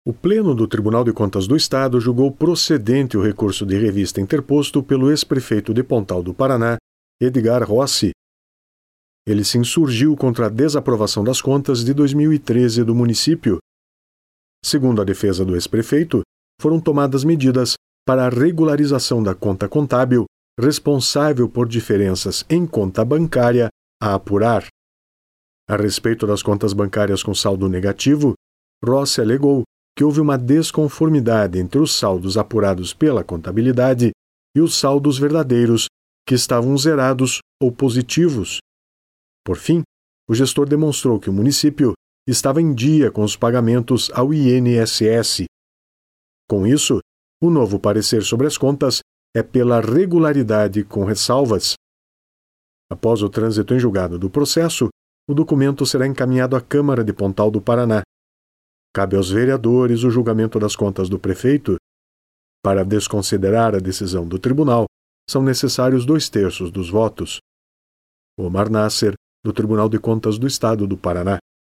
O Pleno do Tribunal de Contas do Estado julgou procedente o recurso de revista interposto pelo ex-prefeito de Pontal do Paraná, Edgar Rossi. Ele se insurgiu contra a desaprovação das contas de 2013 do município. Segundo a defesa do ex-prefeito, foram tomadas medidas para a regularização da conta contábil responsável por diferenças em conta bancária a apurar. A respeito das contas bancárias com saldo negativo, Rossi alegou que houve uma desconformidade entre os saldos apurados pela contabilidade e os saldos verdadeiros, que estavam zerados ou positivos. Por fim, o gestor demonstrou que o município estava em dia com os pagamentos ao INSS. Com isso, o novo parecer sobre as contas é pela regularidade com ressalvas. Após o trânsito em julgado do processo, o documento será encaminhado à Câmara de Pontal do Paraná. Cabe aos vereadores o julgamento das contas do prefeito. Para desconsiderar a decisão do tribunal, são necessários 2/3 dos votos. Omar Nasser, do Tribunal de Contas do Estado do Paraná.